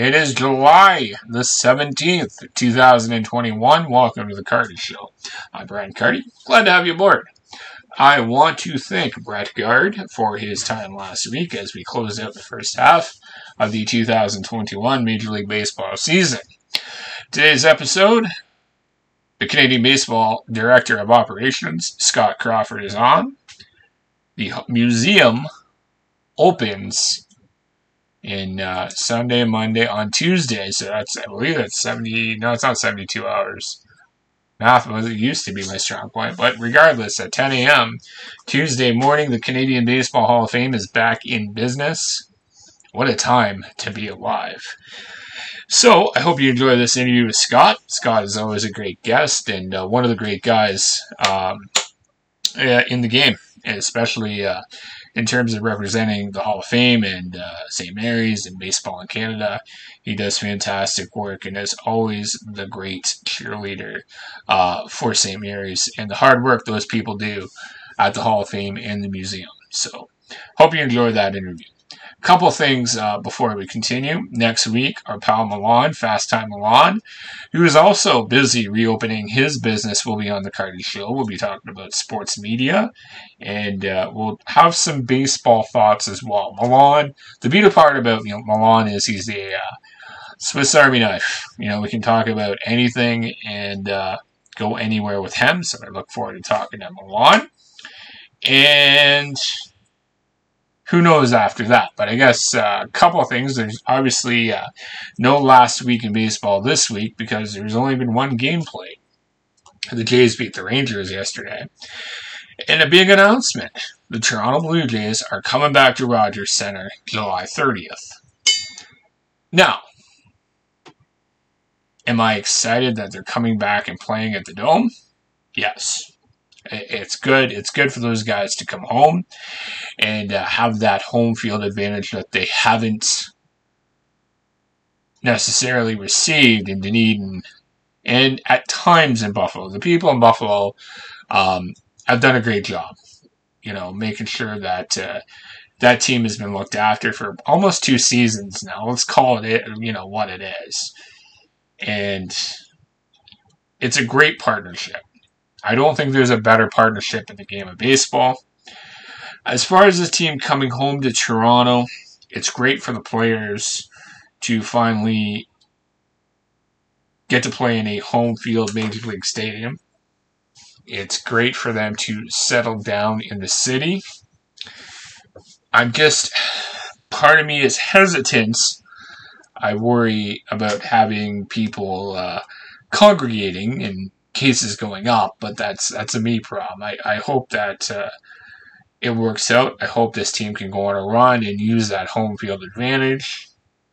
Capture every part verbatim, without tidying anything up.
It is July the seventeenth, two thousand twenty-one. Welcome to the Carty Show. I'm Brian Carty. Glad to have you aboard. I want to thank Brett Gard for his time last week as we closed out the first half of the two thousand twenty-one Major League Baseball season. Today's episode, the Canadian Baseball Director of Operations, Scott Crawford, is on. The museum opens in uh, Sunday, Monday, on Tuesday. So that's, I believe that's seventy, no, it's not seventy-two hours. Math was it used to be my strong point. But regardless, at ten a.m. Tuesday morning, the Canadian Baseball Hall of Fame is back in business. What a time to be alive. So I hope you enjoy this interview with Scott. Scott is always a great guest and uh, one of the great guys um, in the game, and especially uh, in terms of representing the Hall of Fame and uh, Saint Mary's and baseball in Canada. He does fantastic work and is always the great cheerleader uh, for Saint Mary's and the hard work those people do at the Hall of Fame and the museum. So hope you enjoy that interview. Couple things uh, before we continue. Next week, our pal Milan, Fast Time Milan, who is also busy reopening his business, will be on the Carty Show. We'll be talking about sports media, and uh, we'll have some baseball thoughts as well. Milan, the beautiful part about you know Milan is he's the uh, Swiss Army knife. You know, we can talk about anything and uh, go anywhere with him, so I look forward to talking to Milan. And who knows after that? But I guess uh, a couple of things. There's obviously uh, no last week in baseball this week because there's only been one game played. The Jays beat the Rangers yesterday. And a big announcement. The Toronto Blue Jays are coming back to Rogers Centre July thirtieth. Now, am I excited that they're coming back and playing at the Dome? Yes. It's good. It's good for those guys to come home and uh, have that home field advantage that they haven't necessarily received in Dunedin and at times in Buffalo. The people in Buffalo um, have done a great job, you know, making sure that uh, that team has been looked after for almost two seasons now. Let's call it, you know, what it is. And it's a great partnership. I don't think there's a better partnership in the game of baseball. As far as this team coming home to Toronto, it's great for the players to finally get to play in a home field Major League Stadium. It's great for them to settle down in the city. I'm just, part of me is hesitant. I worry about having people uh, congregating and cases going up, but that's that's a me problem. I, I hope that uh, it works out. I hope this team can go on a run and use that home field advantage.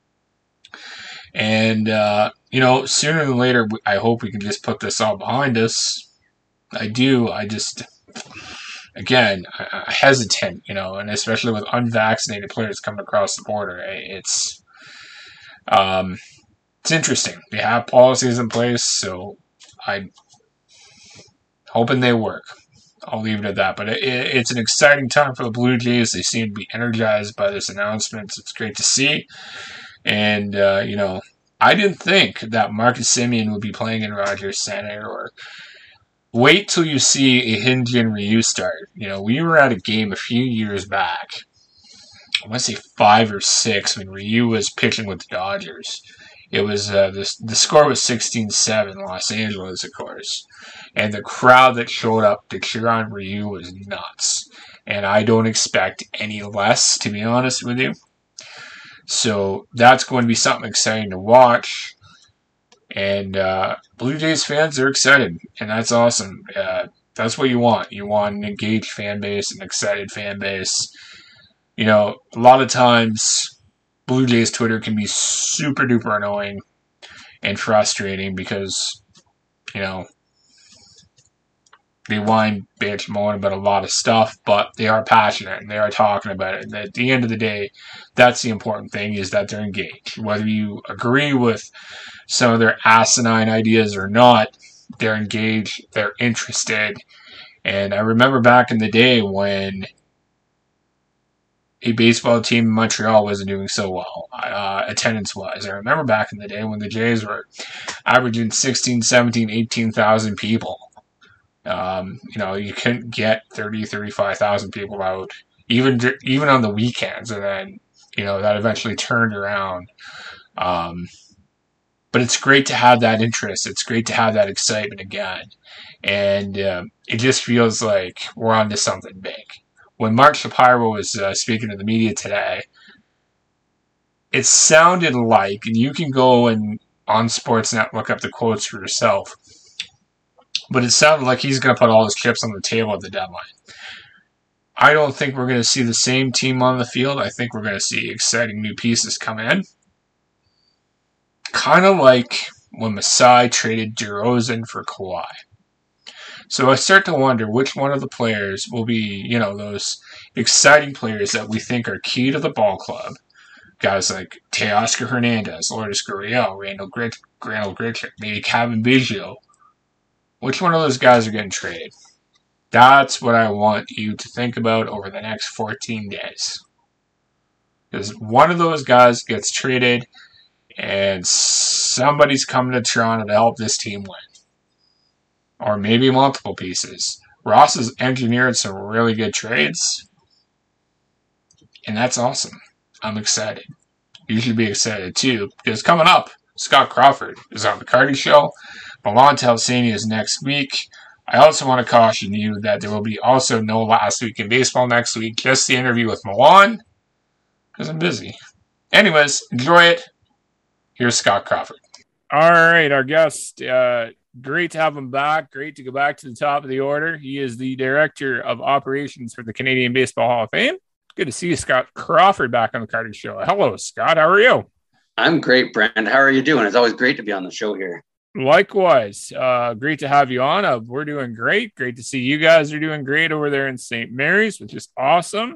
And, uh, you know, sooner than later, I hope we can just put this all behind us. I do. I just, again, I, I hesitant, you know, and especially with unvaccinated players coming across the border. It's, um, it's interesting. They have policies in place, so I hoping they work. I'll leave it at that. But it, it, it's an exciting time for the Blue Jays. They seem to be energized by this announcement. It's great to see. And, uh, you know, I didn't think that Marcus Semien would be playing in Rogers Centre, or wait till you see a Hyun-Jin Ryu start. You know, we were at a game a few years back. I want to say five or six when Ryu was pitching with the Dodgers. It was, uh, the, the score was sixteen seven, Los Angeles, of course. And the crowd that showed up to cheer on Ryu was nuts. And I don't expect any less, to be honest with you. So that's going to be something exciting to watch. And uh, Blue Jays fans are excited. And that's awesome. Uh, that's what you want. You want an engaged fan base, an excited fan base. You know, a lot of times Blue Jays Twitter can be super duper annoying and frustrating because, you know, they whine, bitch, moan about a lot of stuff, but they are passionate and they are talking about it. And at the end of the day, that's the important thing, is that they're engaged. Whether you agree with some of their asinine ideas or not, they're engaged, they're interested. And I remember back in the day when a baseball team in Montreal wasn't doing so well, uh, attendance-wise. I remember back in the day when the Jays were averaging sixteen, seventeen, eighteen thousand people. Um, you know, you couldn't get thirty, thirty-five thousand people out, even even on the weekends, and then, you know, that eventually turned around. Um, but it's great to have that interest. It's great to have that excitement again. And um, it just feels like we're on to something big. When Mark Shapiro was uh, speaking to the media today, it sounded like, and you can go and on Sportsnet look up the quotes for yourself, but it sounded like he's going to put all his chips on the table at the deadline. I don't think we're going to see the same team on the field. I think we're going to see exciting new pieces come in. Kind of like when Masai traded DeRozan for Kawhi. So I start to wonder which one of the players will be, you know, those exciting players that we think are key to the ball club. Guys like Teoscar Hernandez, Lourdes Gurriel, Randall Grit, Randall Grichuk, maybe Kevin Biggio. Which one of those guys are getting traded? That's what I want you to think about over the next fourteen days. Because one of those guys gets traded and somebody's coming to Toronto to help this team win. Or maybe multiple pieces. Ross has engineered some really good trades. And that's awesome. I'm excited. You should be excited too. Because coming up, Scott Crawford is on the Cardi Show. Milan Telsaney is next week. I also want to caution you that there will be also no Last Week in Baseball next week. Just the interview with Milan. Because I'm busy. Anyways, enjoy it. Here's Scott Crawford. All right, our guest. Uh, great to have him back. Great to go back to the top of the order. He is the Director of Operations for the Canadian Baseball Hall of Fame. Good to see you, Scott Crawford, back on the Cardi Show. Hello, Scott. How are you? I'm great, Brand. How are you doing? It's always great to be on the show here. Likewise. Uh, great to have you on. Uh, we're doing great. Great to see you guys are doing great over there in Saint Mary's, which is awesome.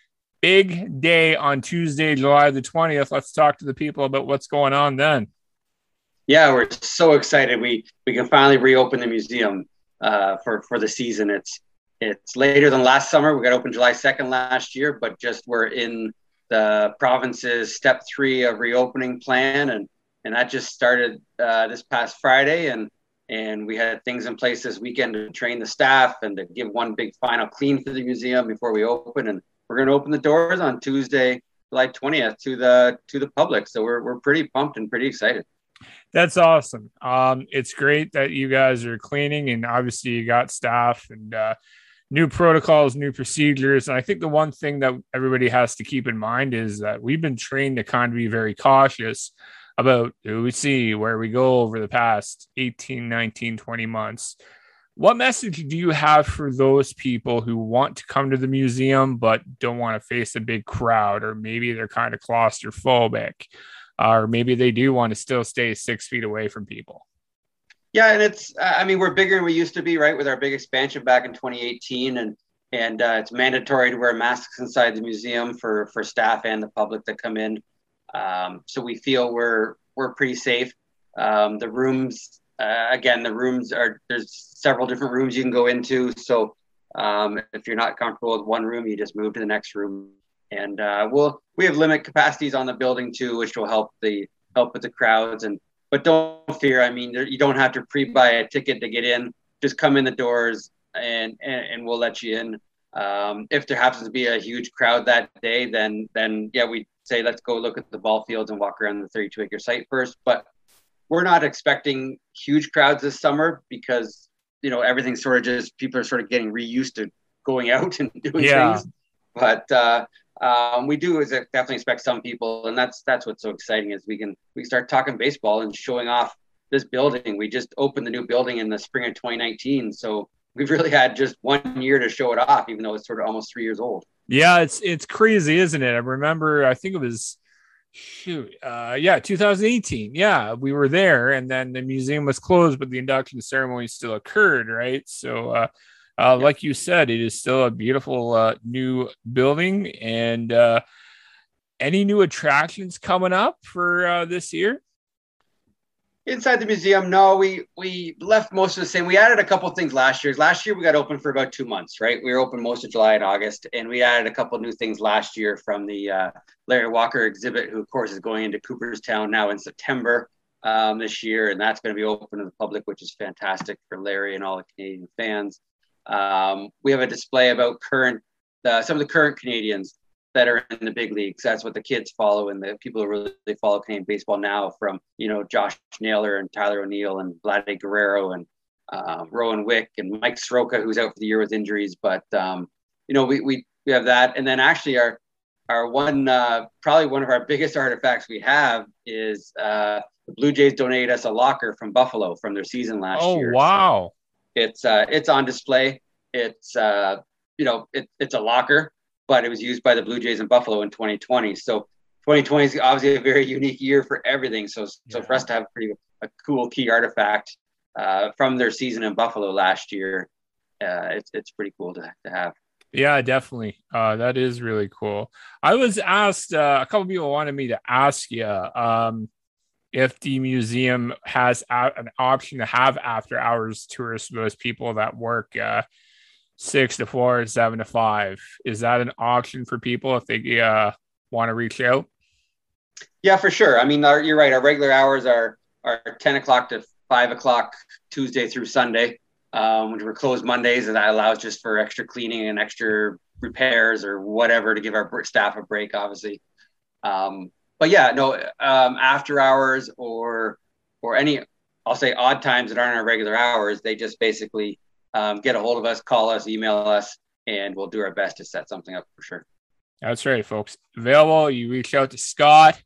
Big day on Tuesday, July the twentieth. Let's talk to the people about what's going on then. Yeah, we're so excited. We we can finally reopen the museum uh, for, for the season. It's it's later than last summer. We got open July second last year, but just we're in the province's step three of reopening plan, and and that just started uh, this past Friday, and and we had things in place this weekend to train the staff and to give one big final clean for the museum before we open. And we're going to open the doors on Tuesday, July twentieth, to the to the public. So we're we're pretty pumped and pretty excited. That's awesome. Um, it's great that you guys are cleaning, and obviously you got staff and uh, new protocols, new procedures. And I think the one thing that everybody has to keep in mind is that we've been trained to kind of be very cautious about who we see, where we go over the past eighteen, nineteen, twenty months. What message do you have for those people who want to come to the museum but don't want to face a big crowd, or maybe they're kind of claustrophobic, or maybe they do want to still stay six feet away from people? Yeah, and it's, I mean, we're bigger than we used to be, right, with our big expansion back in twenty eighteen, and and uh, it's mandatory to wear masks inside the museum for, for staff and the public that come in. Um, so we feel we're we're pretty safe. Um, the rooms, uh, again, the rooms are, there's several different rooms you can go into. So um, if you're not comfortable with one room, you just move to the next room. And uh, we'll we have limit capacities on the building too, which will help the help with the crowds. And but don't fear. I mean, you don't have to pre-buy a ticket to get in. Just come in the doors, and and, and we'll let you in. Um, if there happens to be a huge crowd that day, then then yeah, we say let's go look at the ball fields and walk around the thirty-two acre site first. But we're not expecting huge crowds this summer because, you know, everything's sort of just, people are sort of getting reused to going out and doing yeah. things. But uh, um, we do is definitely expect some people, and that's that's what's so exciting is we can we start talking baseball and showing off this building. We just opened the new building in the spring of twenty nineteen, so we've really had just one year to show it off, even though it's sort of almost three years old. Yeah, it's it's crazy, isn't it? I remember, I think it was, shoot, uh, yeah, two thousand eighteen. Yeah, we were there, and then the museum was closed, but the induction ceremony still occurred, right? So, uh, uh, yeah. Like you said, it is still a beautiful uh, new building. And uh, any new attractions coming up for uh, this year? Inside the museum, no, we we left most of the same. We added a couple things last year. Last year we got open for about two months, right? We were open most of July and August, and we added a couple new things last year from the uh, Larry Walker exhibit, who of course is going into Cooperstown now in September um, this year, and that's going to be open to the public, which is fantastic for Larry and all the Canadian fans. Um, we have a display about current uh, some of the current Canadians that are in the big leagues. That's what the kids follow, and the people who really follow Canadian baseball now, from, you know, Josh Naylor and Tyler O'Neill and Vladdy Guerrero and um, Rowan Wick and Mike Soroka, who's out for the year with injuries. But, um, you know, we, we, we have that. And then actually our, our one, uh, probably one of our biggest artifacts we have is uh, the Blue Jays donated us a locker from Buffalo from their season last oh, year. Oh, wow. So it's, uh, it's on display. It's, uh, you know, it, it's a locker, but it was used by the Blue Jays in Buffalo in twenty twenty. So twenty twenty is obviously a very unique year for everything. So, so yeah. for us to have a pretty a cool key artifact uh, from their season in Buffalo last year, uh, it's it's pretty cool to, to have. Yeah, definitely. Uh, that is really cool. I was asked, uh, a couple of people wanted me to ask you um, if the museum has a- an option to have after hours tours for those people that work uh, six to four, seven to five. Is that an option for people if they uh, want to reach out? Yeah, for sure. I mean, our, you're right. Our regular hours are are ten o'clock to five o'clock Tuesday through Sunday, um, which we're closed Mondays, and that allows just for extra cleaning and extra repairs or whatever to give our staff a break, obviously. Um, but yeah, no, um, after hours or or any, I'll say odd times that aren't our regular hours, they just basically Um, get a hold of us, call us, email us, and we'll do our best to set something up for sure. That's right, folks. Available. You reach out to Scott,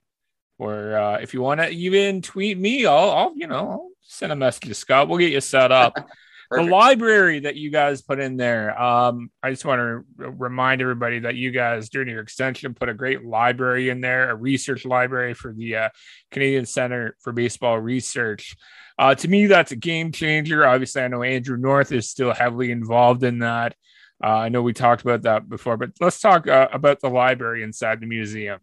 or uh, if you want to even tweet me, I'll, I'll, you know, I'll send a message to Scott. We'll get you set up. The library that you guys put in there. Um, I just want to remind everybody that you guys, during your extension, put a great library in there, a research library for the uh, Canadian Center for Baseball Research. Uh, to me, that's a game changer. Obviously, I know Andrew North is still heavily involved in that. Uh, I know we talked about that before, but let's talk uh, about the library inside the museum.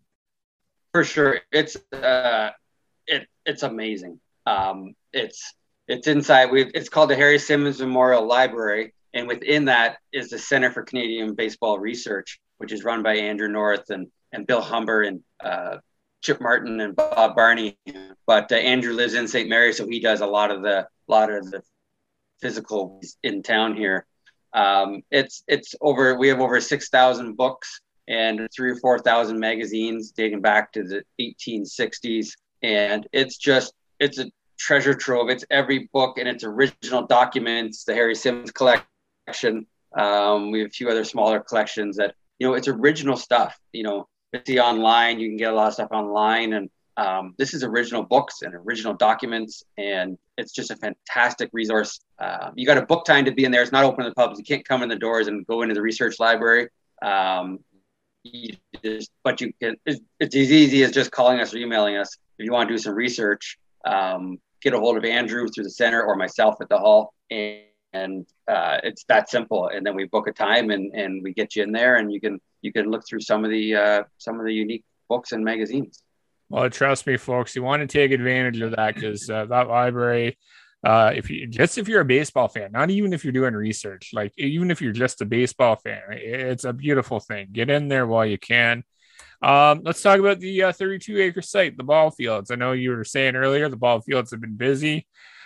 For sure. It's uh, it, it's amazing. Um, it's it's inside. We've, it's called the Harry Simmons Memorial Library, and within that is the Center for Canadian Baseball Research, which is run by Andrew North and, and Bill Humber and uh, Chip Martin and Bob Barney, but uh, Andrew lives in Saint Mary, so he does a lot of the lot of the physical in town here. Um, it's it's over. We have over six thousand books and three or four thousand magazines dating back to the eighteen sixties, and it's just it's a treasure trove. It's every book and its original documents. The Harry Simmons collection. Um, we have a few other smaller collections that, you know, it's original stuff. You know. It's the online, you can get a lot of stuff online, and um, this is original books and original documents, and it's just a fantastic resource. Uh, you got a book time to be in there. It's not open to the public. You can't come in the doors and go into the research library. Um, you just, but you can. It's, it's as easy as just calling us or emailing us if you want to do some research. Um, get a hold of Andrew through the center or myself at the hall, and, and uh, it's that simple. And then we book a time, and and we get you in there, and you can. You can look through some of the uh, some of the unique books and magazines. Well, trust me, folks, you want to take advantage of that, because uh, that library, uh, if you just if you're a baseball fan, not even if you're doing research, like even if you're just a baseball fan, it's a beautiful thing. Get in there while you can. Um, let's talk about the uh, thirty-two acre site, the ball fields. I know you were saying earlier the ball fields have been busy.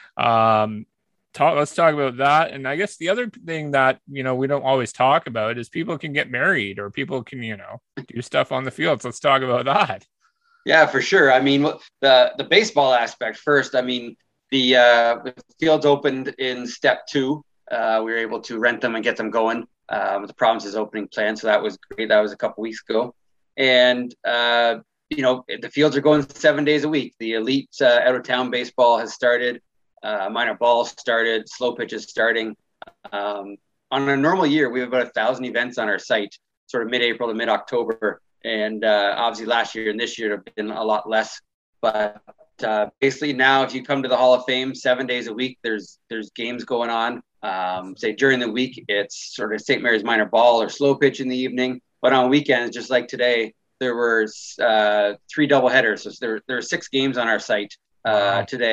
Um, Talk, let's talk about that. And I guess the other thing that, you know, we don't always talk about is people can get married, or people can, you know, do stuff on the fields. Let's talk about that. Yeah, for sure. I mean, the, the baseball aspect first, I mean, the, uh, the fields opened in step two. Uh, we were able to rent them and get them going. Um, the province's opening plan. So that was great. That was a couple weeks ago. And, uh, you know, the fields are going seven days a week. The elite uh, out of town baseball has started. Uh, minor ball started, slow pitches starting. Um, on a normal year, we have about a thousand events on our site, sort of mid-April to mid-October. And uh, obviously last year and this year have been a lot less. But uh, basically now, if you come to the Hall of Fame seven days a week, there's there's games going on. Um, say during the week, it's sort of Saint Mary's minor ball or slow pitch in the evening. But on weekends, just like today, there were uh, three double headers. So there, there are six games on our site uh, wow. today.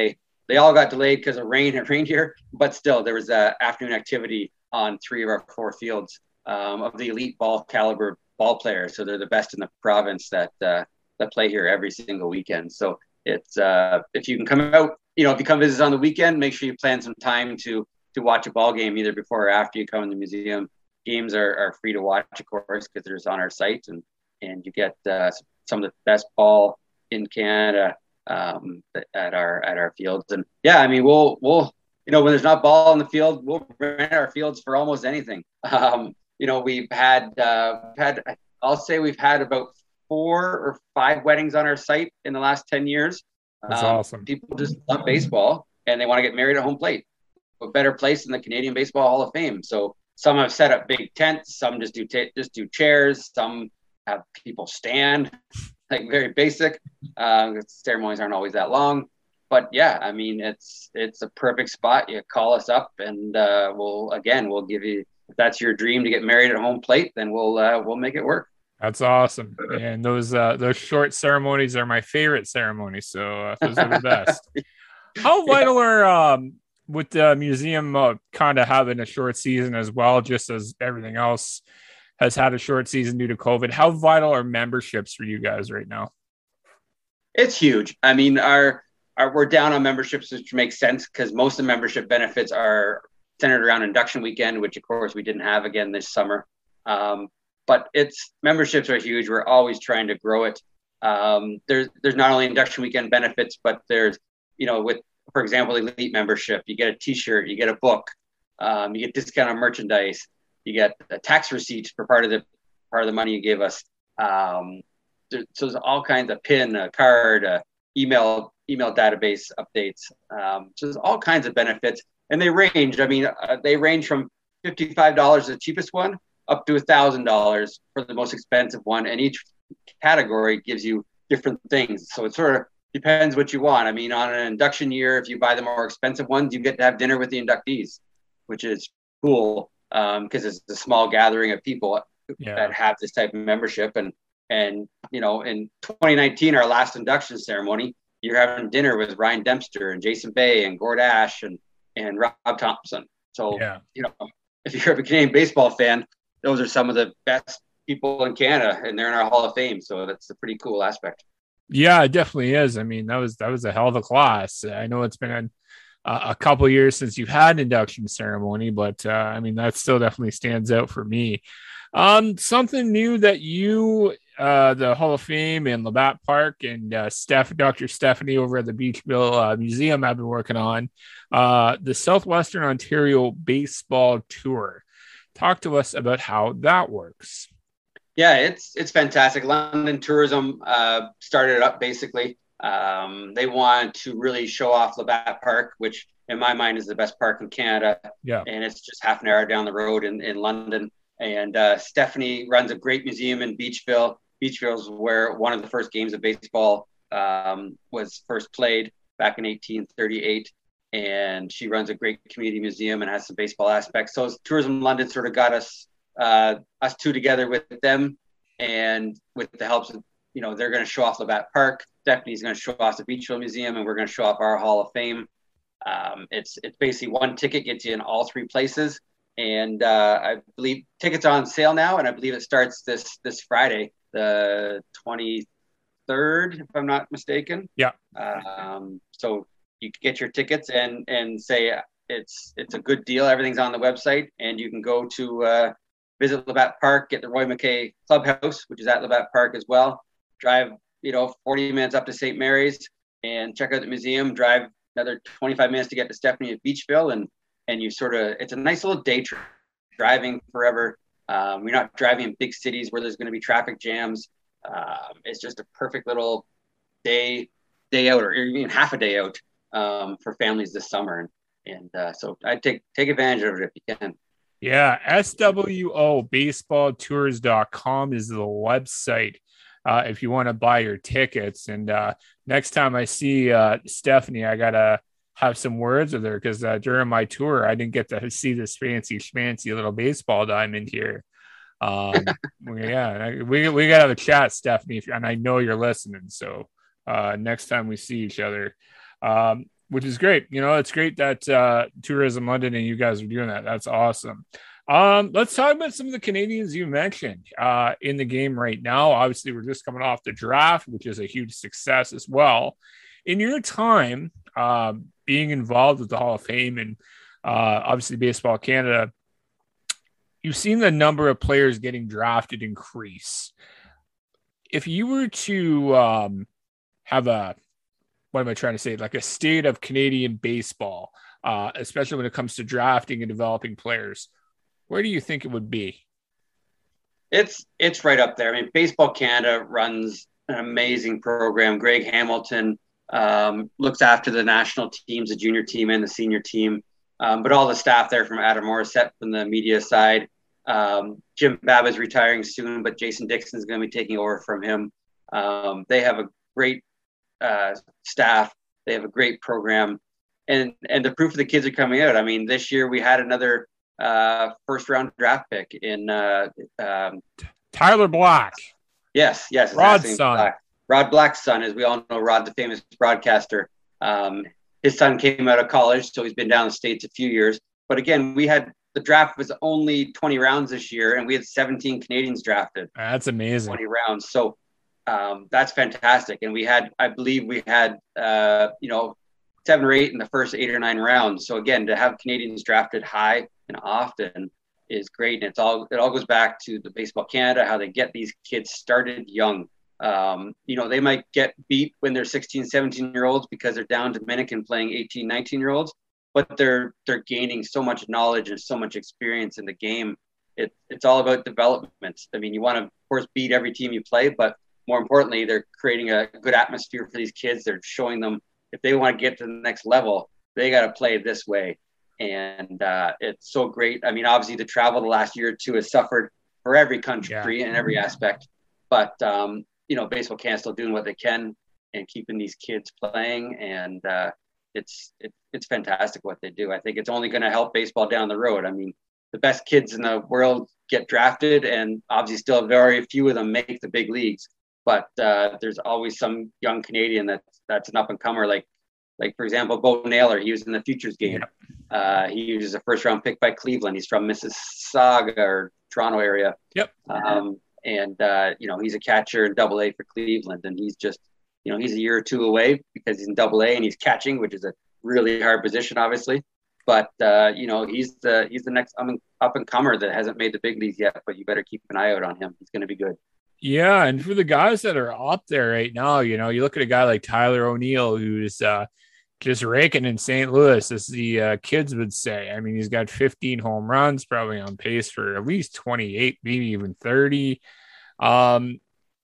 they all got delayed because of rain. It rained here, but still there was uh, afternoon activity on three of our four fields um, of the elite ball caliber ball players. So they're the best in the province that uh, that play here every single weekend. So it's uh, if you can come out, you know, if you come visit on the weekend, make sure you plan some time to to watch a ball game either before or after you come in the museum. Games are, are free to watch, of course, because they're on our site, and and you get uh, some of the best ball in Canada um, at our at our fields. And yeah, I mean, we'll we'll you know when there's not ball on the field, we'll rent our fields for almost anything. Um, you know, we've had uh, had I'll say we've had about four or five weddings on our site in the last ten years. That's um, awesome. People just love baseball and they want to get married at home plate. A better place than the Canadian Baseball Hall of Fame. So some have set up big tents, some just do t- just do chairs, some have people stand, like very basic. Uh, ceremonies aren't always that long, but yeah, I mean it's it's a perfect spot. You call us up, and uh, we'll again we'll give you, if that's your dream to get married at home plate, then we'll uh, we'll make it work. That's awesome, and those uh, those short ceremonies are my favorite ceremonies. So uh, those are the best. How vital yeah. are um, with the museum uh, kind of having a short season as well, just as everything else has had a short season due to COVID? How vital are memberships for you guys right now? It's huge. I mean, our, our we're down on memberships, which makes sense because most of the membership benefits are centered around induction weekend, which of course we didn't have again this summer. Um, but it's memberships are huge. We're always trying to grow it. Um, there's there's not only induction weekend benefits, but there's, you know, with, for example, elite membership, you get a t-shirt, you get a book, um, you get discount on merchandise, you get a tax receipt for part of the part of the money you give us. Um, there, so there's all kinds of pin, a card, a email, email database updates. Um, so there's all kinds of benefits, and they range. I mean, uh, they range from fifty-five dollars, the cheapest one, up to a thousand dollars for the most expensive one. And each category gives you different things. So it sort of depends what you want. I mean, on an induction year, if you buy the more expensive ones, you get to have dinner with the inductees, which is cool because um, it's a small gathering of people yeah. that have this type of membership. And, and you know, in twenty nineteen, our last induction ceremony, you're having dinner with Ryan Dempster and Jason Bay and Gord Ash and, and Rob Thompson. So, yeah. you know, if you're a Canadian baseball fan, those are some of the best people in Canada, and they're in our Hall of Fame. So that's a pretty cool aspect. Yeah, it definitely is. I mean, that was that was a hell of a class. I know it's been a, a couple of years since you've had an induction ceremony, but uh, I mean, that still definitely stands out for me. Um, something new that you, uh, the Hall of Fame and Labatt Park and uh, Steph, Doctor Stephanie over at the Beachville uh, Museum have been working on, uh, the Southwestern Ontario Baseball Tour. Talk to us about how that works. Yeah, it's it's fantastic. London Tourism uh, started it up basically. Um, they wanted to really show off Labatt Park, which in my mind is the best park in Canada. Yeah, and it's just half an hour down the road in, in London. And uh, Stephanie runs a great museum in Beachville. Beachville is where one of the first games of baseball um, was first played back in eighteen thirty-eight. And she runs a great community museum and has some baseball aspects. So Tourism London sort of got us uh, us two together with them, and with the help of, you know, they're going to show off Labatt Park. Stephanie's going to show off the Beachville Museum, and we're going to show off our Hall of Fame. Um, it's it's basically one ticket gets you in all three places, and uh, I believe tickets are on sale now, and I believe it starts this this Friday, the twenty-third, if I'm not mistaken. Yeah. Um, so you can get your tickets and and say it's it's a good deal. Everything's on the website, and you can go to uh, visit Labatt Park, get the Roy McKay Clubhouse, which is at Labatt Park as well. Drive, you know, forty minutes up to Saint Mary's and check out the museum. Drive another twenty-five minutes to get to Stephanie at Beachville, and and you sort of, it's a nice little day trip. Driving forever. Um, we're not driving in big cities where there's going to be traffic jams. Um, it's just a perfect little day day out, or even half a day out um, for families this summer. And and uh, so I take take advantage of it if you can. Yeah, S W O baseball tours dot com is the website uh, if you want to buy your tickets. And uh, next time I see uh, Stephanie, I gotta have some words with her, because uh, during my tour, I didn't get to see this fancy schmancy little baseball diamond here. Um, yeah, we we gotta have a chat, Stephanie, if, and I know you're listening. So uh, next time we see each other. Um, which is great. You know, it's great that uh, Tourism London and you guys are doing that. That's awesome. Um, let's talk about some of the Canadians you mentioned uh, in the game right now. Obviously, we're just coming off the draft, which is a huge success as well. In your time uh, being involved with the Hall of Fame and uh, obviously Baseball Canada, you've seen the number of players getting drafted increase. If you were to um, have a, what am I trying to say, like a state of Canadian baseball, uh, especially when it comes to drafting and developing players, where do you think it would be? It's it's right up there. I mean, Baseball Canada runs an amazing program. Greg Hamilton um, looks after the national teams, the junior team and the senior team, um, but all the staff there from Adam Morissette from the media side. Um, Jim Babb is retiring soon, but Jason Dixon is going to be taking over from him. Um, they have a great uh, staff. They have a great program. And and the proof of the kids are coming out. I mean, this year we had another uh, first round draft pick in uh, um, Tyler Black. Yes, yes. Rod's son. Black. Rod Black's son, as we all know, Rod, the famous broadcaster. Um, his son came out of college, so he's been down the States a few years. But again, we had the draft was only twenty rounds this year, and we had seventeen Canadians drafted. That's amazing. twenty rounds. So um, that's fantastic. And we had, I believe we had, uh, you know, seven or eight in the first eight or nine rounds. So again, to have Canadians drafted high and often is great. And it's all, it all goes back to the Baseball Canada, how they get these kids started young. Um, you know, they might get beat when they're sixteen, seventeen year olds because they're down Dominican playing eighteen, nineteen year olds, but they're, they're gaining so much knowledge and so much experience in the game. It, it's all about development. I mean, you want to, of course, beat every team you play, but more importantly, they're creating a good atmosphere for these kids. They're showing them if they want to get to the next level, they got to play this way. And uh, it's so great. I mean, obviously the travel the last year or two has suffered for every country yeah. and every aspect, but um, you know, Baseball Canada still doing what they can and keeping these kids playing. And uh, it's, it, it's fantastic what they do. I think it's only going to help baseball down the road. I mean, the best kids in the world get drafted, and obviously still very few of them make the big leagues. But uh, there's always some young Canadian that's that's an up and comer. Like, like for example, Bo Naylor. He was in the Futures game. Yeah. Uh, he was a first round pick by Cleveland. He's from Mississauga or Toronto area. Yep. Um, and uh, you know, he's a catcher in Double A for Cleveland, and he's just, you know, he's a year or two away because he's in Double A and he's catching, which is a really hard position, obviously. But uh, you know, he's the he's the next up and comer that hasn't made the big leagues yet. But you better keep an eye out on him. He's going to be good. Yeah, and for the guys that are up there right now, you know, you look at a guy like Tyler O'Neill, who's uh, just raking in Saint Louis, as the uh, kids would say. I mean, he's got fifteen home runs, probably on pace for at least twenty-eight, maybe even thirty. Um,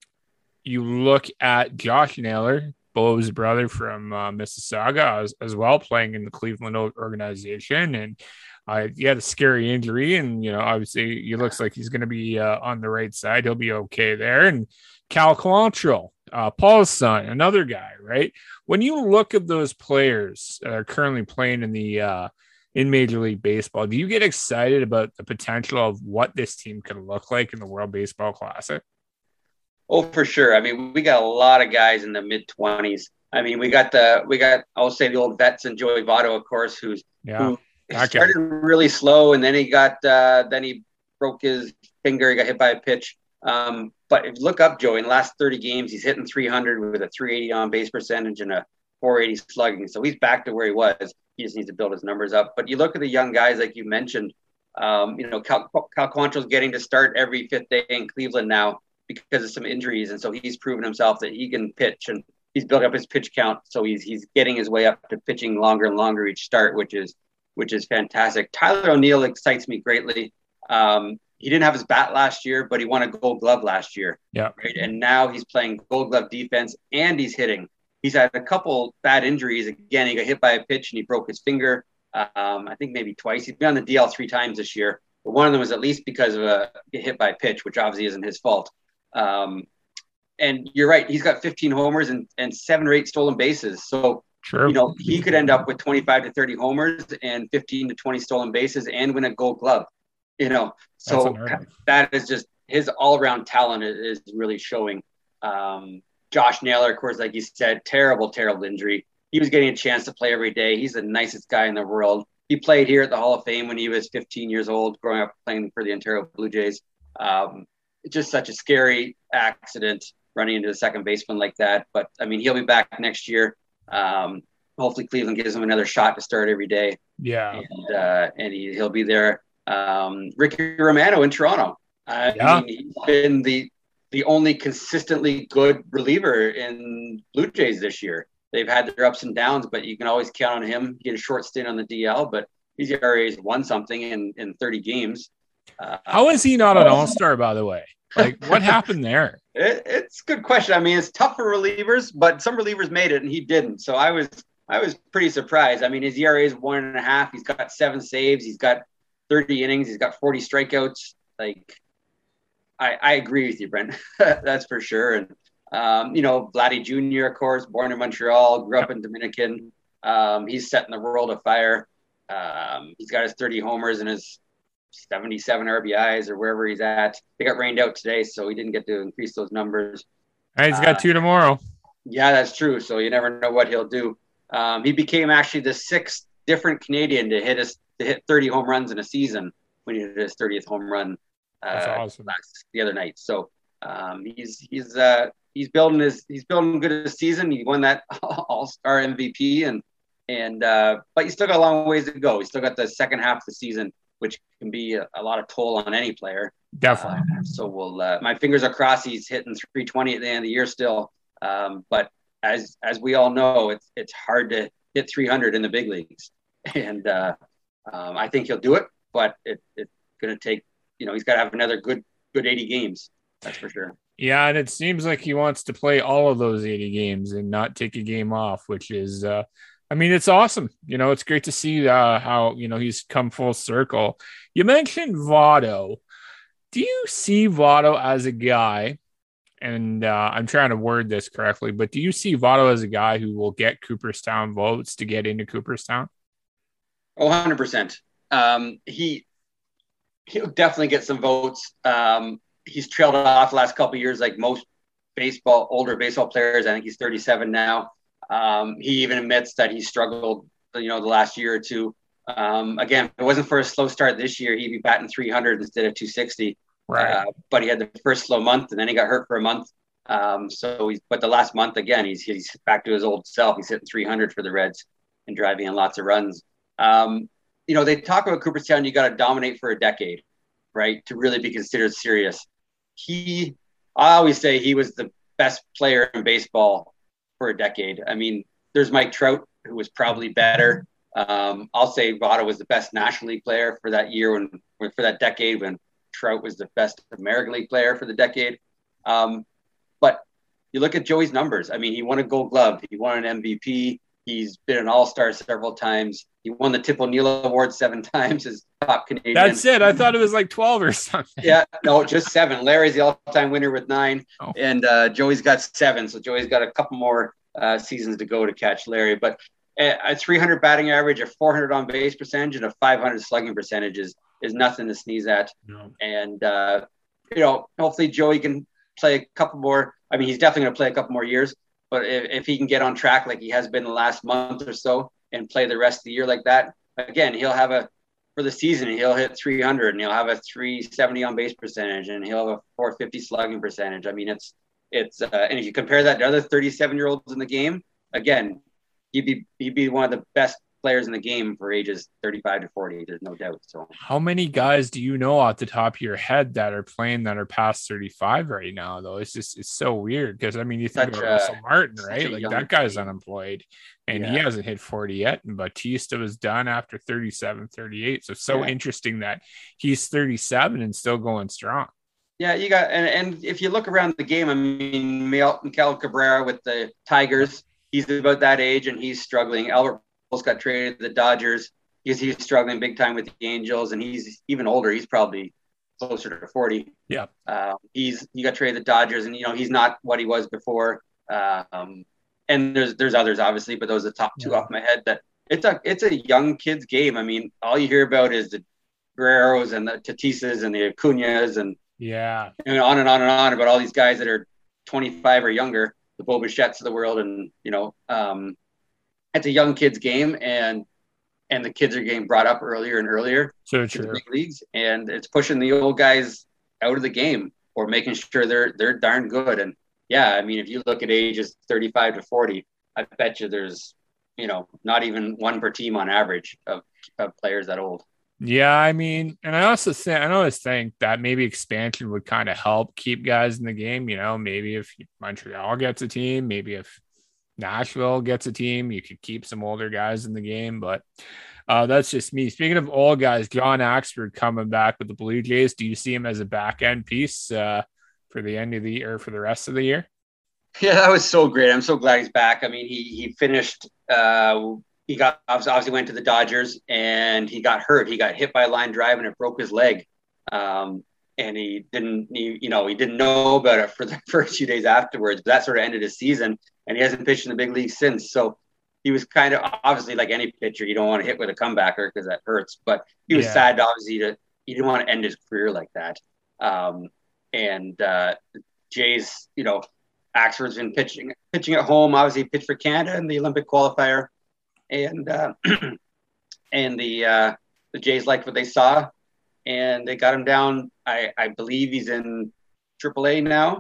you look at Josh Naylor, Bo's brother from uh, Mississauga, as, as well, playing in the Cleveland organization, and Uh, he had a scary injury, and, you know, obviously he looks like he's going to be uh, on the right side. He'll be okay there. And Cal Quantrill, uh, Paul's son, another guy, right? When you look at those players that are currently playing in the uh, in Major League Baseball, do you get excited about the potential of what this team can look like in the World Baseball Classic? Oh, for sure. I mean, we got a lot of guys in the mid twenties. I mean, we got the we got I'll say the old vets and Joey Votto, of course, who's yeah. who He started really slow, and then he got uh, then he broke his finger. He got hit by a pitch. Um, but if you look up Joey, in the last thirty games, he's hitting three hundred with a three eighty on base percentage and a four eighty slugging. So he's back to where he was. He just needs to build his numbers up. But you look at the young guys like you mentioned. Um, you know, Cal, Cal Quantrill's getting to start every fifth day in Cleveland now because of some injuries, and so he's proven himself that he can pitch, and he's built up his pitch count. So he's he's getting his way up to pitching longer and longer each start, which is. which is fantastic. Tyler O'Neill excites me greatly. Um, he didn't have his bat last year, but he won a Gold Glove last year. Yeah. Right. And now he's playing Gold Glove defense and he's hitting. He's had a couple bad injuries. Again, he got hit by a pitch and he broke his finger. Um, I think maybe twice. He's been on the D L three times this year, but one of them was at least because of a hit by a pitch, which obviously isn't his fault. Um, and you're right. He's got fifteen homers and, and seven or eight stolen bases. So, Sure. You know, he could end up with twenty-five to thirty homers and fifteen to twenty stolen bases and win a Gold Glove, you know. So that is just his all-around talent is really showing. Um, Josh Naylor, of course, like you said, terrible, terrible injury. he was getting a chance to play every day. He's the nicest guy in the world. He played here at the Hall of Fame when he was fifteen years old, growing up playing for the Ontario Blue Jays. Um, just such a scary accident running into a second baseman like that. But I mean, he'll be back next year. Um, hopefully Cleveland gives him another shot to start every day. Yeah. And, uh, and he, he'll be there. Um, Ricky Romano in Toronto. I yeah. mean, he's been the, the only consistently good reliever in Blue Jays this year. They've had their ups and downs, but you can always count on him. He had a short stint on the D L, but his E R A's won something in, in thirty games. Uh, How is he not an all-star, by the way? Like, what happened there? It, it's a good question. I mean, it's tough for relievers, but some relievers made it and he didn't. So I was I was pretty surprised. I mean, his E R A is one and a half. He's got seven saves. He's got thirty innings. He's got forty strikeouts. Like, I, I agree with you, Brent. That's for sure. And, um, you know, Vladdy Junior, of course, born in Montreal, grew up in Dominican. Um, he's setting the world afire. Um, he's got his thirty homers and his seventy-seven R B Is or wherever he's at. They got rained out today, so he didn't get to increase those numbers. Hey, he's got uh, two tomorrow. Yeah, that's true. So you never know what he'll do. Um, he became actually the sixth different Canadian to hit his to hit thirty home runs in a season when he hit his thirtieth home run. Uh, that's awesome. Last, the other night. So um, he's he's uh, he's building his he's building good a season. He won that All-Star M V P and and uh, but he's still got a long ways to go. He's still got the second half of the season, which can be a, a lot of toll on any player. Definitely. Uh, so we'll, uh, my fingers are crossed. He's hitting three twenty at the end of the year still. Um, but as, as we all know, it's, it's hard to hit three hundred in the big leagues. And uh, um, I think he'll do it, but it, it's going to take, you know, he's got to have another good, good eighty games. That's for sure. Yeah. And it seems like he wants to play all of those eighty games and not take a game off, which is, uh, I mean, it's awesome. You know, it's great to see uh, how, you know, he's come full circle. You mentioned Votto. Do you see Votto as a guy, and uh, I'm trying to word this correctly, but do you see Votto as a guy who will get Cooperstown votes to get into Cooperstown? Oh, one hundred percent. Um, he, he'll definitely get some votes. Um, he's trailed off the last couple of years like most baseball, older baseball players. I think he's thirty-seven now. Um, he even admits that he struggled, you know, the last year or two. Um, again, if it wasn't for a slow start this year, he'd be batting three hundred instead of two sixty. Right. Uh, but he had the first slow month, and then he got hurt for a month. Um, so he's, but the last month again, he's he's back to his old self. He's hitting three hundred for the Reds and driving in lots of runs. Um, you know, they talk about Cooperstown. You got to dominate for a decade, right, to really be considered serious. He, I always say, he was the best player in baseball for a decade. I mean, there's Mike Trout, who was probably better. Um, I'll say Votto was the best National League player for that year when, for that decade when Trout was the best American League player for the decade. Um, but you look at Joey's numbers. I mean, he won a Gold Glove. He won an M V P. He's been an All-Star several times. He won the Tip O'Neill Award seven times as top Canadian. That's it. I thought it was like twelve or something. Yeah, no, just seven. Larry's the all-time winner with nine, oh. and uh, Joey's got seven. So Joey's got a couple more uh, seasons to go to catch Larry. But a three hundred batting average, a four hundred on base percentage, and a five hundred slugging percentage is, is nothing to sneeze at. No. And, uh, you know, hopefully Joey can play a couple more. I mean, he's definitely going to play a couple more years. But if, if he can get on track like he has been the last month or so and play the rest of the year like that, again, he'll have a, for the season, he'll hit three hundred and he'll have a three seventy on base percentage and he'll have a four fifty slugging percentage. I mean, it's, it's, uh, and if you compare that to other thirty-seven year olds in the game, again, he'd be, he'd be one of the best players in the game for ages thirty-five to forty. There's no doubt. So how many guys do you know off the top of your head that are playing that are past thirty-five right now though? It's just, it's so weird. Cause I mean, you think such about a, Russell Martin, right? Like that guy's team. Unemployed and yeah. he hasn't hit forty yet. And Bautista was done after thirty-seven, thirty-eight. So, so yeah. interesting that he's thirty-seven and still going strong. Yeah, you got, and, and if you look around the game, I mean, Miguel Cabrera with the Tigers, he's about that age and he's struggling. Albert Pujols got traded to the Dodgers. He's, he's struggling big time with the Angels, and he's even older. He's probably closer to forty. Yeah. Uh, he's he got traded to the Dodgers, and you know he's not what he was before. Um, and there's there's others obviously, but those are the top two yeah. off my head. That it's a it's a young kids game. I mean, all you hear about is the Guerreros and the Tatisas and the Acuñas and yeah, and on and on and on about all these guys that are twenty-five or younger, the Bo Bichette's of the world, and you know. Um, it's a young kids game, and and the kids are getting brought up earlier and earlier So to the true. big leagues, and it's pushing the old guys out of the game or making sure they're they're darn good. And yeah, I mean, if you look at ages thirty-five to forty, I bet you there's, you know, not even one per team on average of, of players that old. Yeah, I mean, and I also think I always think that maybe expansion would kind of help keep guys in the game. You know, maybe if Montreal gets a team, maybe if Nashville gets a team, you could keep some older guys in the game. But uh, that's just me. Speaking of old guys, John Axford coming back with the Blue Jays. Do you see him as a back end piece uh, for the end of the year, for the rest of the year? Yeah, that was so great. I'm so glad he's back. I mean, he he finished. Uh, he got obviously went to the Dodgers and he got hurt. He got hit by a line drive and it broke his leg. Um, and he didn't, he, you know, he didn't know about it for the first few days afterwards. That sort of ended his season, and he hasn't pitched in the big league since. So he was kind of obviously like any pitcher, you don't want to hit with a comebacker because that hurts. But he was Yeah. sad, obviously, to he didn't want to end his career like that. Um, and uh, Jays, you know, Axford's been pitching pitching at home. Obviously, he pitched for Canada in the Olympic qualifier, and uh, and the uh, the Jays liked what they saw, and they got him down. I, I believe he's in triple A now,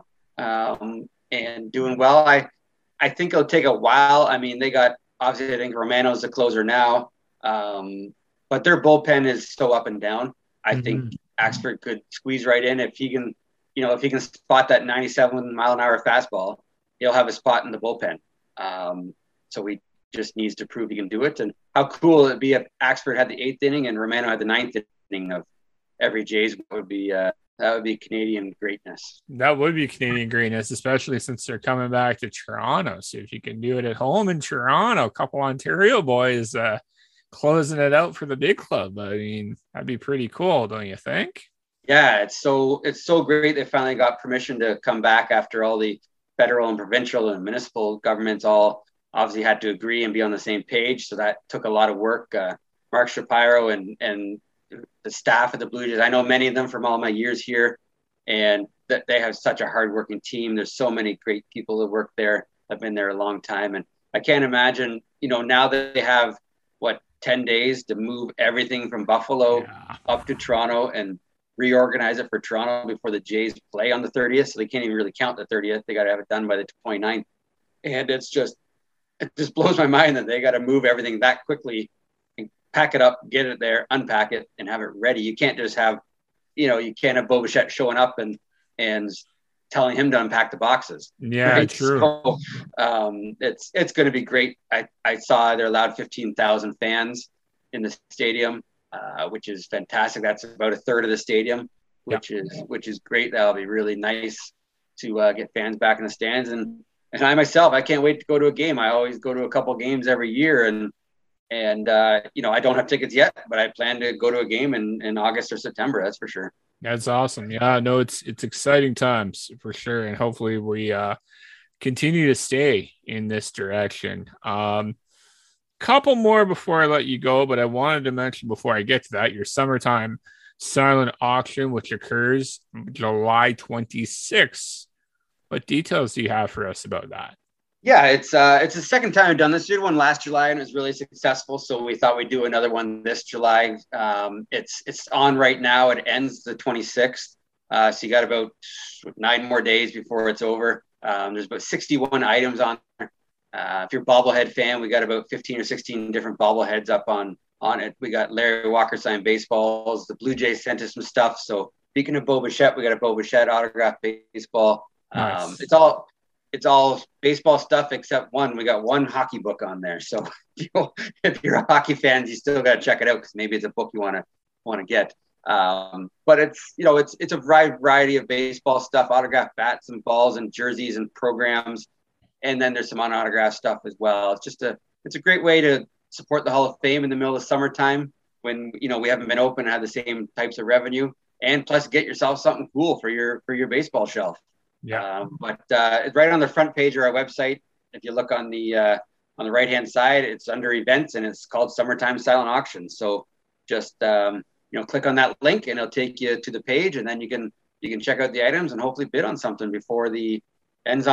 um, and doing well. I I think it'll take a while. I mean, they got obviously I think Romano's the closer now, um, but their bullpen is so up and down. I Mm-hmm. think Axford could squeeze right in if he can. You know, if he can spot that ninety-seven mile an hour fastball, he'll have a spot in the bullpen. Um, so he just needs to prove he can do it. And how cool it'd be if Axford had the eighth inning and Romano had the ninth inning of every Jays. Would be uh, that would be Canadian greatness. That would be Canadian greatness, especially since they're coming back to Toronto. So if you can do it at home in Toronto, a couple Ontario boys uh, closing it out for the big club. I mean, that'd be pretty cool, don't you think? Yeah, it's so it's so great they finally got permission to come back after all the federal and provincial and municipal governments all obviously had to agree and be on the same page. So that took a lot of work. Uh, Mark Shapiro and and the staff at the Blue Jays, I know many of them from all my years here, and that they have such a hardworking team. There's so many great people that work there, have been there a long time, and I can't imagine, you know, now that they have what ten days to move everything from Buffalo Yeah. up to Toronto and reorganize it for Toronto before the Jays play on the thirtieth. So they can't even really count the thirtieth. They got to have it done by the twenty-ninth. And it's just, it just blows my mind that they got to move everything that quickly and pack it up, get it there, unpack it, and have it ready. You can't just have, you know, you can't have Bo Bichette showing up and, and telling him to unpack the boxes. Yeah, Right? true. So, um, it's, it's going to be great. I, I saw they're allowed fifteen thousand fans in the stadium. Uh, which is fantastic. That's about a third of the stadium, which yeah. is which is great. That'll be really nice to uh, get fans back in the stands. And and I myself, I can't wait to go to a game. I always go to a couple games every year, and and uh, you know, I don't have tickets yet, but I plan to go to a game in, in August or September. That's for sure. That's awesome. Yeah, no, it's it's exciting times for sure, and hopefully we uh, continue to stay in this direction. Um, Couple more before I let you go, but I wanted to mention before I get to that, your summertime silent auction, which occurs July twenty-sixth. What details do you have for us about that? Yeah, it's uh, it's the second time I've done this. We did one last July and it was really successful, so we thought we'd do another one this July. Um, it's it's on right now. It ends the twenty-sixth, uh, so you got about nine more days before it's over. Um, there's about sixty-one items on there. Uh, if you're a bobblehead fan, we got about fifteen or sixteen different bobbleheads up on, on it. We got Larry Walker signed baseballs. The Blue Jays sent us some stuff. So speaking of Bo Bichette, we got a Bo Bichette autographed baseball. Nice. Um, it's all it's all baseball stuff except one. We got one hockey book on there. So you know, if you're a hockey fan, you still got to check it out because maybe it's a book you want to want to get. Um, but it's you know it's it's a variety of baseball stuff, autographed bats and balls and jerseys and programs. And then there's some unautographed stuff as well. It's just a, it's a great way to support the Hall of Fame in the middle of summertime when, you know, we haven't been open and have the same types of revenue, and plus get yourself something cool for your, for your baseball shelf. Yeah. Um, but uh, it's right on the front page of our website. If you look on the, uh, on the right-hand side, it's under events and it's called Summertime Silent Auction. So just, um, you know, click on that link and it'll take you to the page, and then you can, you can check out the items and hopefully bid on something before the ends on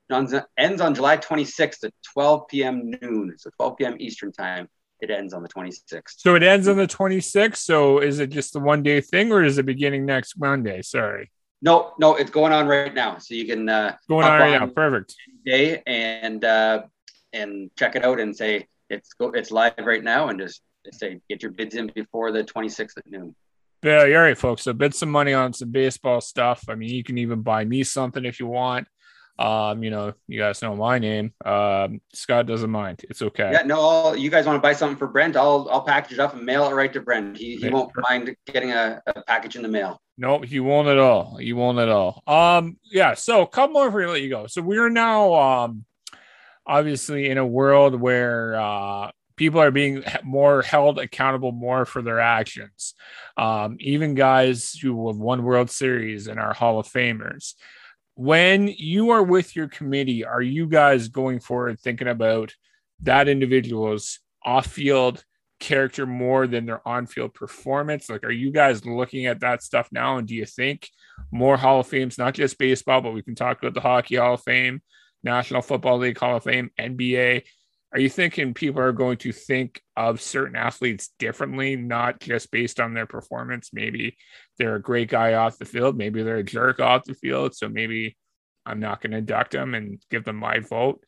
ends on July twenty-sixth at twelve p.m. noon. So twelve p.m. Eastern time. It ends on the twenty-sixth. So it ends on the twenty-sixth. So is it just the one day thing, or is it beginning next Monday? Sorry. No, no, it's going on right now. So you can uh, going on right on now. Perfect. Day and uh, and check it out and say it's go, it's live right now, and just say get your bids in before the twenty-sixth at noon. Yeah, all right, folks. So bid some money on some baseball stuff. I mean, you can even buy me something if you want. Um, you know, you guys know my name. Um, Scott doesn't mind. It's okay. Yeah, no, I'll, you guys want to buy something for Brent? I'll I'll package it up and mail it right to Brent. He he yeah. won't mind getting a, a package in the mail. No, he won't at all. He won't at all. Um, yeah. So a couple more before we let you go. So we're now um obviously in a world where uh people are being more held accountable more for their actions. Um, even guys who have won World Series and are Hall of Famers. When you are with your committee, are you guys going forward thinking about that individual's off-field character more than their on-field performance? Like, are you guys looking at that stuff now? And do you think more Hall of Fames, not just baseball, but we can talk about the Hockey Hall of Fame, National Football League Hall of Fame, N B A? Are you thinking people are going to think of certain athletes differently, not just based on their performance? Maybe they're a great guy off the field. Maybe they're a jerk off the field. So maybe I'm not going to induct them and give them my vote.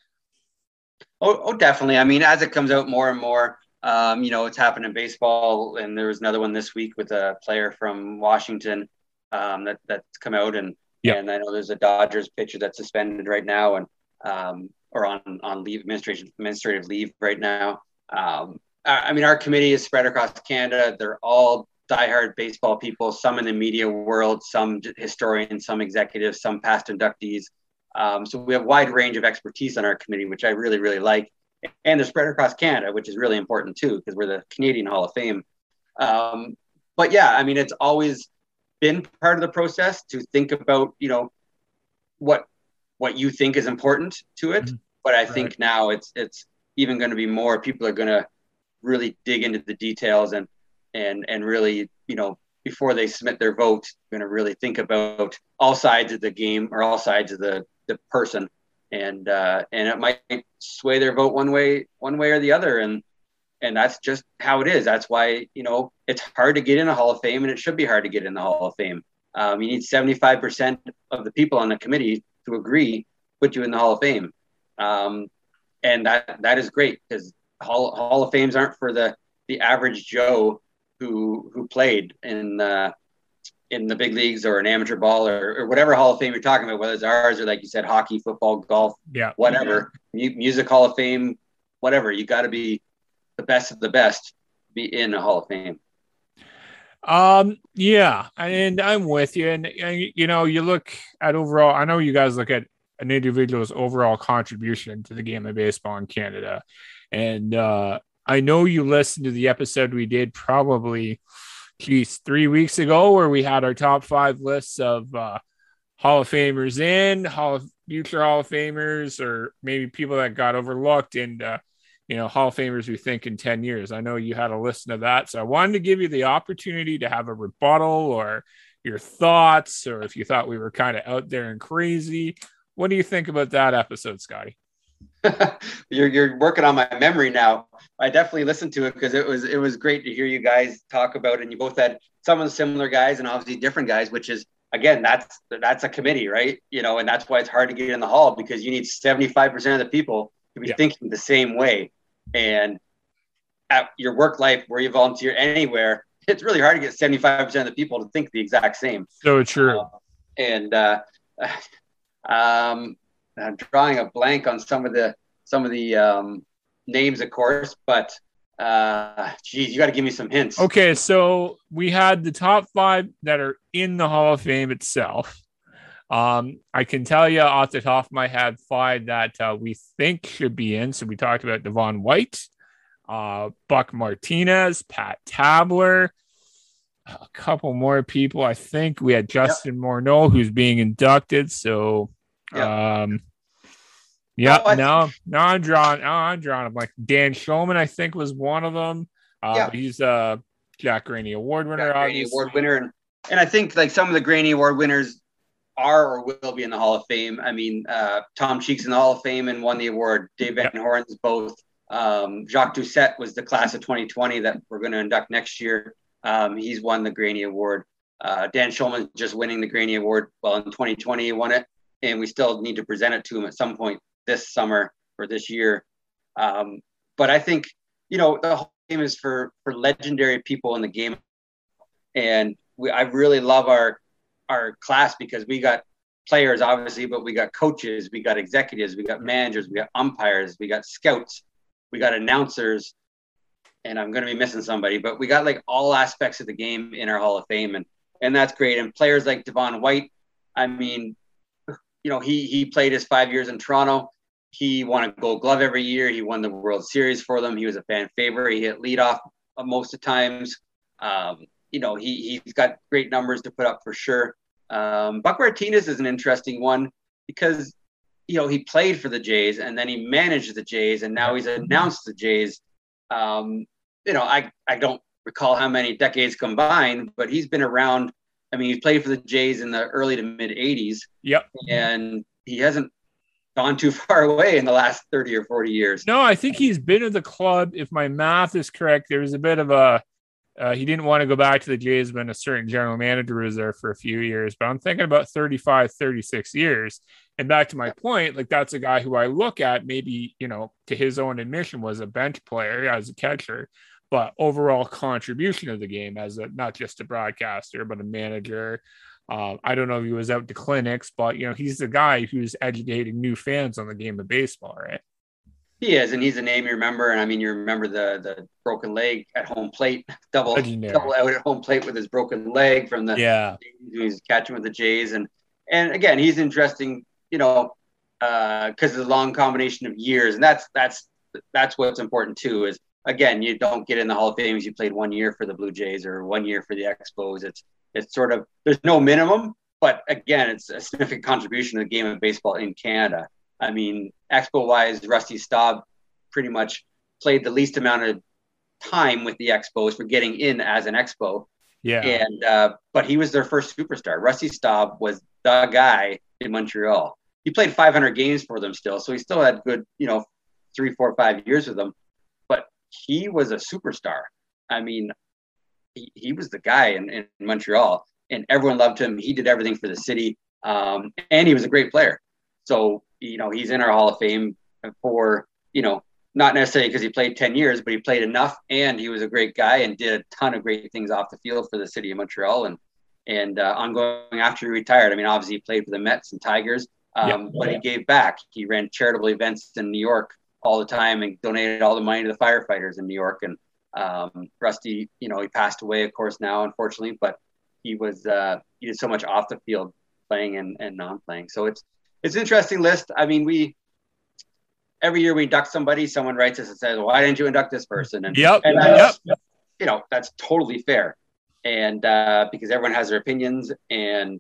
Oh, oh, definitely. I mean, as it comes out more and more, um, you know, it's happened in baseball. And there was another one this week with a player from Washington um, that, that's come out. And, yeah. and I know there's a Dodgers pitcher that's suspended right now. And, um, or on, on leave, administration, administrative leave right now. Um, I, I mean, our committee is spread across Canada. They're all diehard baseball people, some in the media world, some historians, some executives, some past inductees. Um, so we have a wide range of expertise on our committee, which I really, really like. And they're spread across Canada, which is really important too, because we're the Canadian Hall of Fame. Um, but yeah, I mean, it's always been part of the process to think about, you know, what, what you think is important to it. Mm-hmm. But I think right. now it's it's even going to be more. People are going to really dig into the details and and and really, you know, before they submit their vote, going to really think about all sides of the game or all sides of the, the person, and uh, and it might sway their vote one way one way or the other, and and that's just how it is. That's why, you know, it's hard to get in the Hall of Fame, and it should be hard to get in the Hall of Fame. Um, you need seventy-five percent of the people on the committee to agree, put you in the Hall of Fame. Um, and that, that is great because Hall, Hall of Fames aren't for the, the average Joe who, who played in, uh, in the big leagues or an amateur ball or, or whatever Hall of Fame you're talking about, whether it's ours or like you said, hockey, football, golf, yeah, whatever, yeah. M- music Hall of Fame, whatever. You got to be the best of the best to be in a Hall of Fame. Um, yeah, and I'm with you. And, and, you know, you look at overall, I know you guys look at an individual's overall contribution to the game of baseball in Canada. And uh, I know you listened to the episode we did probably, geez, three weeks ago where we had our top five lists of uh, Hall of Famers in, Hall of future Hall of Famers, or maybe people that got overlooked and, uh, you know, Hall of Famers we think in ten years. I know you had a listen to that. So I wanted to give you the opportunity to have a rebuttal or your thoughts, or if you thought we were kind of out there and crazy. What do you think about that episode, Scotty? you're you're working on my memory now. I definitely listened to it because it was it was great to hear you guys talk about it. And you both had some of the similar guys and obviously different guys, which is again that's that's a committee, right? You know, and that's why it's hard to get in the hall because you need seventy-five percent of the people to be yeah. thinking the same way. And at your work life where you volunteer anywhere, it's really hard to get seventy-five percent of the people to think the exact same. So true. Uh, and uh, um, I'm drawing a blank on some of the some of the um, names, of course, but uh, geez, you got to give me some hints. Okay, so we had the top five that are in the Hall of Fame itself. Um, I can tell you off the top of my head five that uh, we think should be in. So we talked about Devon White, uh, Buck Martinez, Pat Tabler, a couple more people. I think we had Justin yep. Morneau, who's being inducted. So, yep. um, yeah, oh, no, no, I'm drawing. No, I'm drawing. I'm like Dan Shulman, I think was one of them. Uh, yeah. He's a Jack Graney Award winner, Jack Graney Award winner, and, and I think like some of the Graney Award winners are or will be in the Hall of Fame. I mean, uh, Tom Cheek's in the Hall of Fame and won the award. Dave Van Horn's both. Um, Jacques Doucette was the class of twenty twenty that we're going to induct next year. Um, he's won the Graney Award. Uh, Dan Schulman just winning the Graney Award. Well, in twenty twenty, he won it, and we still need to present it to him at some point this summer or this year. Um, but I think, you know, the Hall of Fame is for for legendary people in the game, and we, I really love our our class because we got players, obviously, but we got coaches, we got executives, we got managers, we got umpires, we got scouts, we got announcers, and I'm going to be missing somebody, but we got like all aspects of the game in our Hall of Fame, and and that's great. And players like Devon White, I mean, you know, he he played his five years in Toronto. He won a Gold Glove every year. He won the World Series for them. He was a fan favorite. He hit leadoff most of the times. Um, you know, he he's got great numbers to put up for sure. Um, Buck Martinez is an interesting one because, you know, he played for the Jays and then he managed the Jays and now he's announced the Jays. Um, you know, I, I don't recall how many decades combined, but he's been around. I mean, he's played for the Jays in the early to mid eighties. Yep. And he hasn't gone too far away in the last thirty or forty years. No, I think he's been at the club. If my math is correct, there was a bit of a, uh, he didn't want to go back to the Jays when a certain general manager was there for a few years, but I'm thinking about thirty-five, thirty-six years. And back to my point, like that's a guy who I look at maybe, you know, to his own admission was a bench player as a catcher, but overall contribution of the game as a, not just a broadcaster, but a manager. Uh, I don't know if he was out to clinics, but, you know, he's the guy who's educating new fans on the game of baseball, right? He is, and he's a name you remember. And I mean, you remember the the broken leg at home plate, double Legendary. double out at home plate with his broken leg from the yeah. He's catching with the Jays, and and again, he's interesting, you know, because uh, of the long combination of years, and that's that's that's what's important too. Is again, you don't get in the Hall of Fame if you played one year for the Blue Jays or one year for the Expos. It's it's sort of there's no minimum, but again, it's a significant contribution to the game of baseball in Canada. I mean, Expo-wise, Rusty Staub pretty much played the least amount of time with the Expos for getting in as an Expo. Yeah. And uh, but he was their first superstar. Rusty Staub was the guy in Montreal. He played five hundred games for them still, so he still had good, you know, three, four, five years with them. But he was a superstar. I mean, he, he was the guy in, in Montreal, and everyone loved him. He did everything for the city, um, and he was a great player. So, you know, he's in our Hall of Fame for, you know, not necessarily because he played ten years, but he played enough and he was a great guy and did a ton of great things off the field for the city of Montreal and, and uh, ongoing after he retired. I mean, obviously he played for the Mets and Tigers, um, yeah. but he gave back. He ran charitable events in New York all the time and donated all the money to the firefighters in New York. And um, Rusty, you know, he passed away, of course, now, unfortunately, but he was, uh, he did so much off the field playing and, and non-playing. So it's, It's an interesting list. I mean, we every year we induct somebody. Someone writes us and says, "Why didn't you induct this person?" And, yep, and yep. you know, that's totally fair. And uh, because everyone has their opinions, and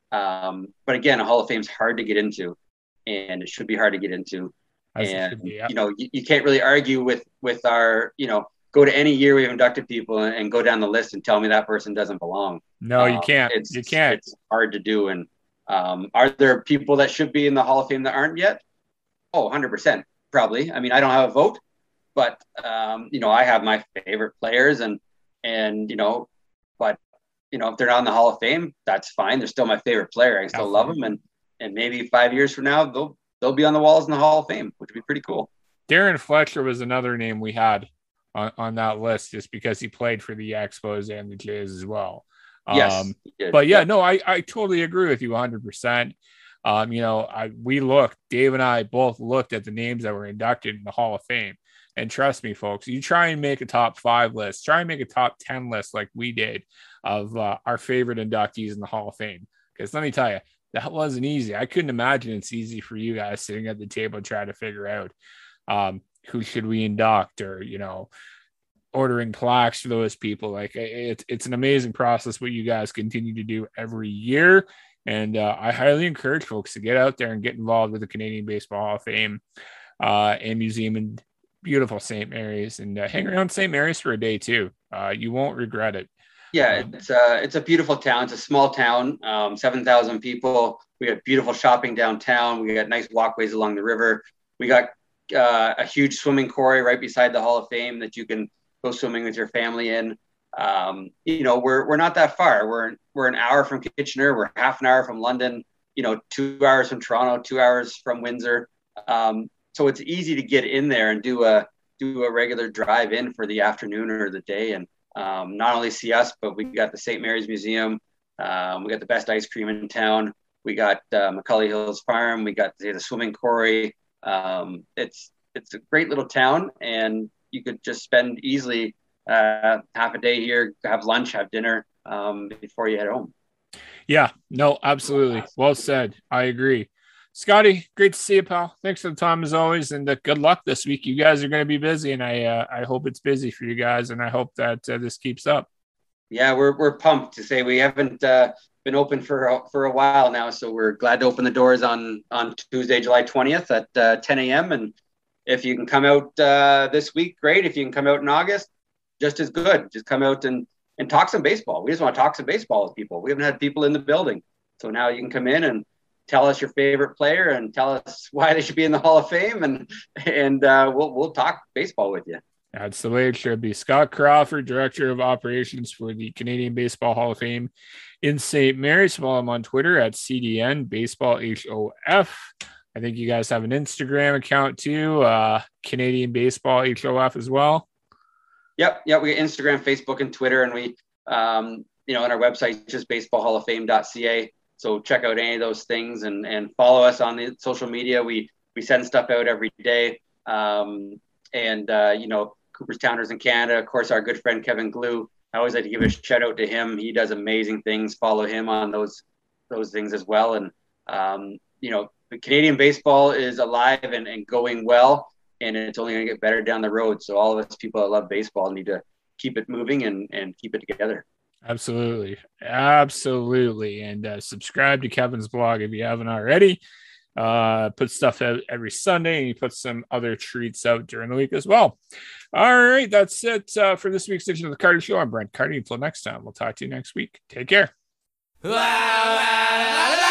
um, but again, a Hall of Fame is hard to get into, and it should be hard to get into. As and be, yeah. you know, you, you can't really argue with with our, you know, go to any year we've inducted people and, and go down the list and tell me that person doesn't belong. No, you um, can't. It's, you can't. It's hard to do. And Um, are there people that should be in the Hall of Fame that aren't yet? Oh, one hundred percent, probably. I mean, I don't have a vote, but, um, you know, I have my favorite players and, and, you know, but, you know, if they're not in the Hall of Fame, that's fine. They're still my favorite player. I still Absolutely. love them. And, and maybe five years from now, they'll, they'll be on the walls in the Hall of Fame, which would be pretty cool. Darren Fletcher was another name we had on, on that list just because he played for the Expos and the Jays as well. Yes, um, but yeah, no, I, I totally agree with you one hundred percent. Um, you know, I, we looked, Dave and I both looked at the names that were inducted in the Hall of Fame. And trust me, folks, you try and make a top five list, try and make a top ten list like we did of uh, our favorite inductees in the Hall of Fame. Because let me tell you, that wasn't easy. I couldn't imagine it's easy for you guys sitting at the table trying to figure out um, who should we induct or, you know, ordering plaques for those people. Like it's it's an amazing process what you guys continue to do every year, and uh, I highly encourage folks to get out there and get involved with the Canadian Baseball Hall of Fame uh, and Museum in beautiful Saint Mary's, and uh, hang around Saint Mary's for a day too. Uh, you won't regret it. Yeah, it's uh, it's a beautiful town. It's a small town, um, seven thousand people. We got beautiful shopping downtown. We got nice walkways along the river. We got uh, a huge swimming quarry right beside the Hall of Fame that you can go swimming with your family in. Um, you know, we're we're not that far. We're we're an hour from Kitchener. We're half an hour from London. You know, two hours from Toronto, two hours from Windsor. Um, so it's easy to get in there and do a do a regular drive in for the afternoon or the day, and um, not only see us, but we got the Saint Mary's Museum. Um, we got the best ice cream in town. We got uh, McCully Hills Farm. We got the, the swimming quarry. Um, it's it's a great little town, and you could just spend easily uh, half a day here, have lunch, have dinner um, before you head home. Yeah, no, absolutely. Well said. I agree. Scotty, great to see you, pal. Thanks for the time as always, and uh, good luck this week. You guys are going to be busy, and I uh, I hope it's busy for you guys, and I hope that uh, this keeps up. Yeah, we're we're pumped to say we haven't uh, been open for for a while now, so we're glad to open the doors on on Tuesday, July twentieth at uh, ten a.m. And if you can come out uh, this week, great. If you can come out in August, just as good. Just come out and and talk some baseball. We just want to talk some baseball with people. We haven't had people in the building, so now you can come in and tell us your favorite player and tell us why they should be in the Hall of Fame, and and uh, we'll we'll talk baseball with you. That's the way it should be. Scott Crawford, Director of Operations for the Canadian Baseball Hall of Fame in Saint Mary's. Follow him on Twitter at C D N Baseball H O F. I think you guys have an Instagram account too, uh, Canadian Baseball H O F as well. Yep, yep. We got Instagram, Facebook, and Twitter, and we, um, you know, on our website, just baseball hall of fame dot c a. So check out any of those things and and follow us on the social media. We we send stuff out every day, um, and uh, you know. Cooperstowners in Canada, of course, our good friend Kevin Glue. I always like to give a shout out to him. He does amazing things. Follow him on those those things as well. And um, you know, the Canadian baseball is alive and, and going well, and it's only going to get better down the road. So all of us people that love baseball need to keep it moving and and keep it together. Absolutely, absolutely, and uh, subscribe to Kevin's blog if you haven't already. Uh, put stuff out every Sunday, and he puts some other treats out during the week as well. All right, that's it uh, for this week's edition of the Carty Show. I'm Brent Carty. Until next time, we'll talk to you next week. Take care.